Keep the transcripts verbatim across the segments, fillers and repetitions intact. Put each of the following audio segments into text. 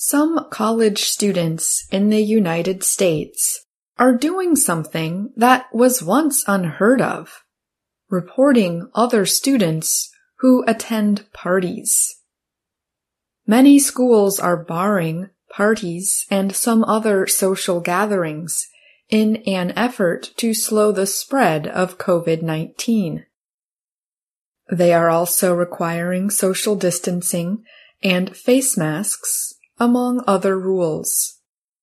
Some college students in the United States are doing something that was once unheard of, reporting other students who attend parties. Many schools are barring parties and some other social gatherings in an effort to slow the spread of covid nineteen. They are also requiring social distancing and face masks, among other rules.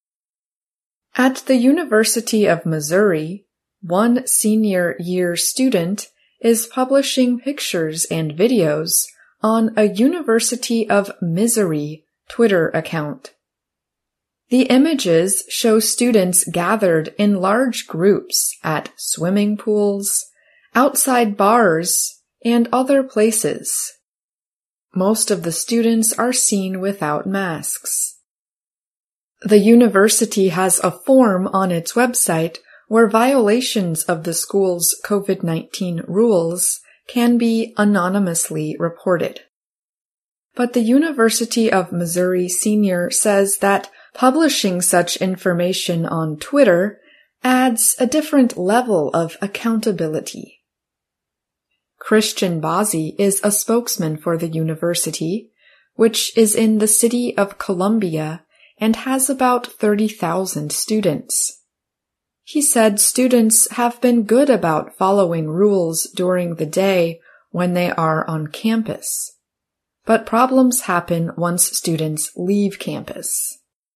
At the University of Missouri, one senior year student is publishing pictures and videos on a University of Misery Twitter account. The images show students gathered in large groups at swimming pools, outside bars, and other places. Most of the students are seen without masks. The university has a form on its website where violations of the school's covid nineteen rules can be anonymously reported. But the University of Missouri senior says that publishing such information on Twitter adds a different level of accountability. Christian Bozzi is a spokesman for the university, which is in the city of Columbia and has about thirty thousand students. He said students have been good about following rules during the day when they are on campus, but problems happen once students leave campus.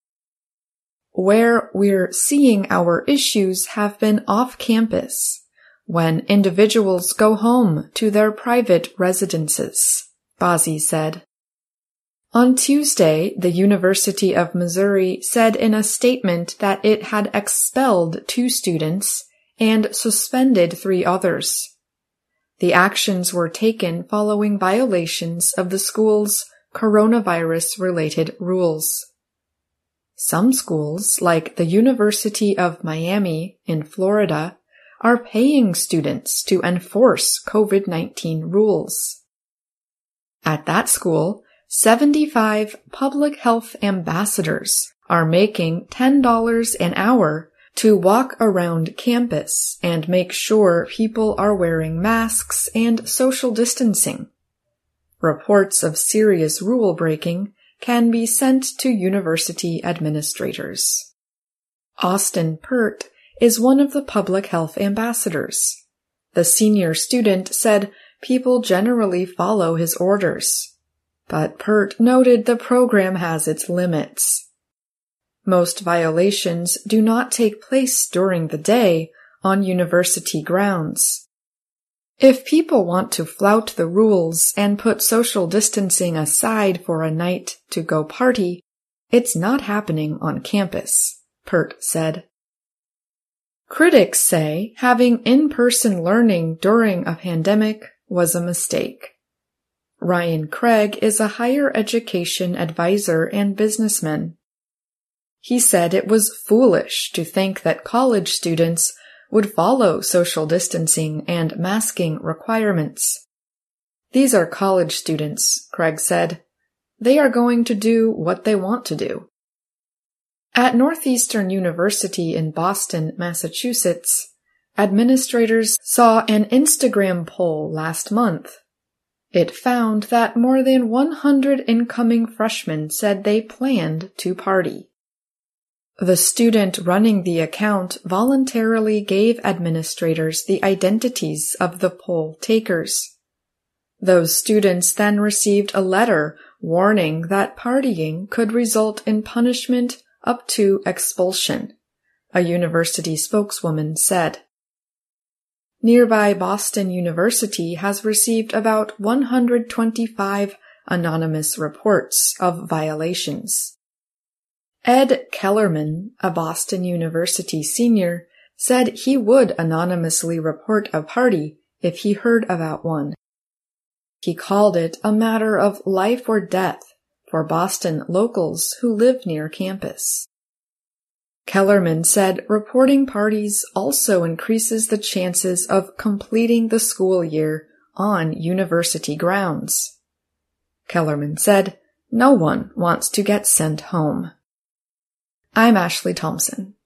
Where we're seeing our issues have been off campus, when individuals go home to their private residences, Bozzi said. On Tuesday, the University of Missouri said in a statement that it had expelled two students and suspended three others. The actions were taken following violations of the school's coronavirus-related rules. Some schools, like the University of Miami in Florida, are paying students to enforce covid nineteen rules. At that school, seventy-five public health ambassadors are making ten dollars an hour to walk around campus and make sure people are wearing masks and social distancing. Reports of serious rule breaking can be sent to university administrators. Austin Pert is one of the public health ambassadors. The senior student said people generally follow his orders, but Pert noted the program has its limits. Most violations do not take place during the day on university grounds. If people want to flout the rules and put social distancing aside for a night to go party, it's not happening on campus, Pert said. Critics say having in-person learning during a pandemic was a mistake. Ryan Craig is a higher education advisor and businessman. He said it was foolish to think that college students would follow social distancing and masking requirements. These are college students, Craig said. They are going to do what they want to do. At Northeastern University in Boston, Massachusetts, administrators saw an Instagram poll last month. It found that more than one hundred incoming freshmen said they planned to party. The student running the account voluntarily gave administrators the identities of the poll takers. Those students then received a letter warning that partying could result in punishment up to expulsion, a university spokeswoman said. Nearby Boston University has received about one hundred twenty-five anonymous reports of violations. Ed Kellerman, a Boston University senior, said he would anonymously report a party if he heard about one. He called it a matter of life or death for Boston locals who live near campus. Kellerman said reporting parties also increases the chances of completing the school year on university grounds. Kellerman said, No one wants to get sent home. I'm Ashley Thompson.